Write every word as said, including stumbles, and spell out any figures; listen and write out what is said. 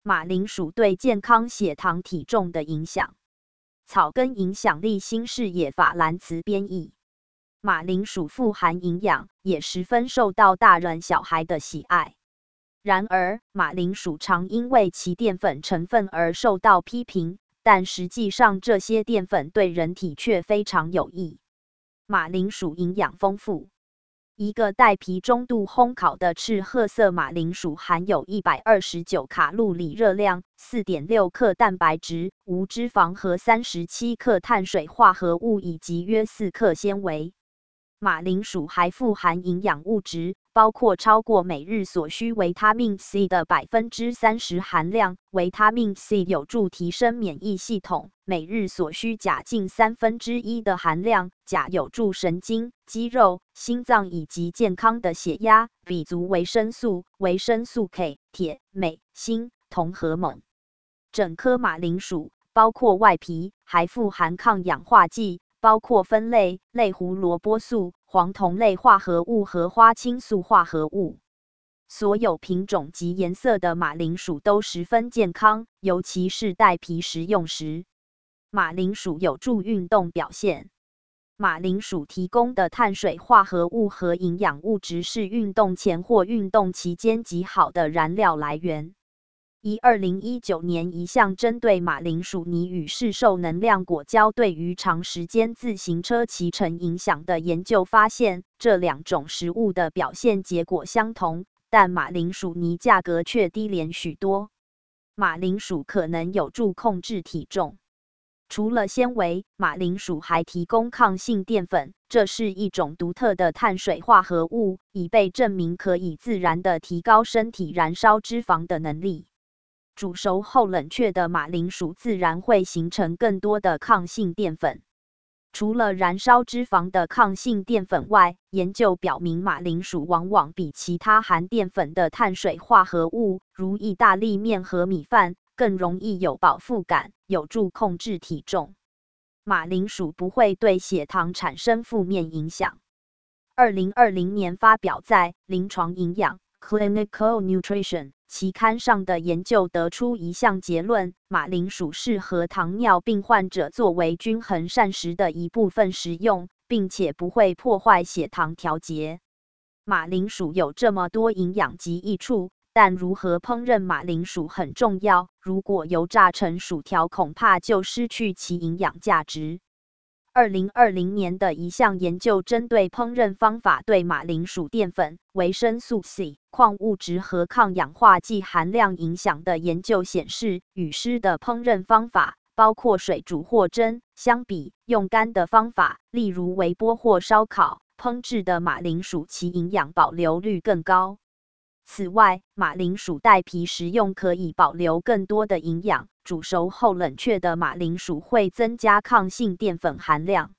马铃薯对健康血糖体重的影响。草根影响力新视野法兰茨编译。马铃薯富含营养，也十分受到大人小孩的喜爱。然而，马铃薯常因为其淀粉成分而受到批评，但实际上这些淀粉对人体却非常有益。马铃薯营养丰富。一个带皮中度烘烤的赤褐色马铃薯含有一百二十九卡路里热量、四点六克蛋白质、无脂肪和三十七克碳水化合物以及约四克纤维。马铃薯还富含营养物质，包括超过每日所需维他命 C 的 百分之三十 含量。维他命 C 有助提升免疫系统，每日所需钾近三分之一的含量。钾有助神经、肌肉、心脏以及健康的血压。比足维生素、维生素 K、铁、镁、锌、铜和锰。整颗马铃薯，包括外皮，还富含抗氧化剂，包括酚类、类胡萝卜素、黄酮类化合物和花青素化合物。所有品种及颜色的马铃薯都十分健康，尤其是带皮食用时。马铃薯有助运动表现。马铃薯提供的碳水化合物和营养物质是运动前或运动期间极好的燃料来源。以二零一九年一项针对马铃薯泥与市售能量果胶对于长时间自行车骑乘影响的研究发现，这两种食物的表现结果相同，但马铃薯泥价格却低廉许多。马铃薯可能有助控制体重。除了纤维，马铃薯还提供抗性淀粉，这是一种独特的碳水化合物，已被证明可以自然地提高身体燃烧脂肪的能力。煮熟后冷却的马铃薯自然会形成更多的抗性淀粉。除了燃烧脂肪的抗性淀粉外，研究表明马铃薯往往比其他含淀粉的碳水化合物，如意大利面和米饭，更容易有饱腹感，有助控制体重。马铃薯不会对血糖产生负面影响。二零二零年发表在《临床营养》（Clinical Nutrition） 期刊上的研究得出一项结论：马铃薯适合糖尿病患者作为均衡膳食的一部分食用，并且不会破坏血糖调节。马铃薯有这么多营养及益处，但如何烹饪马铃薯很重要，如果油炸成薯条，恐怕就失去其营养价值。二零二零年的一项研究针对烹饪方法对马铃薯淀粉、维生素 C、矿物质和抗氧化剂含量影响的研究显示，与湿的烹饪方法，包括水煮或蒸，相比用干的方法，例如微波或烧烤烹制的马铃薯，其营养保留率更高。此外，马铃薯带皮食用可以保留更多的营养，煮熟后冷却的马铃薯会增加抗性淀粉含量。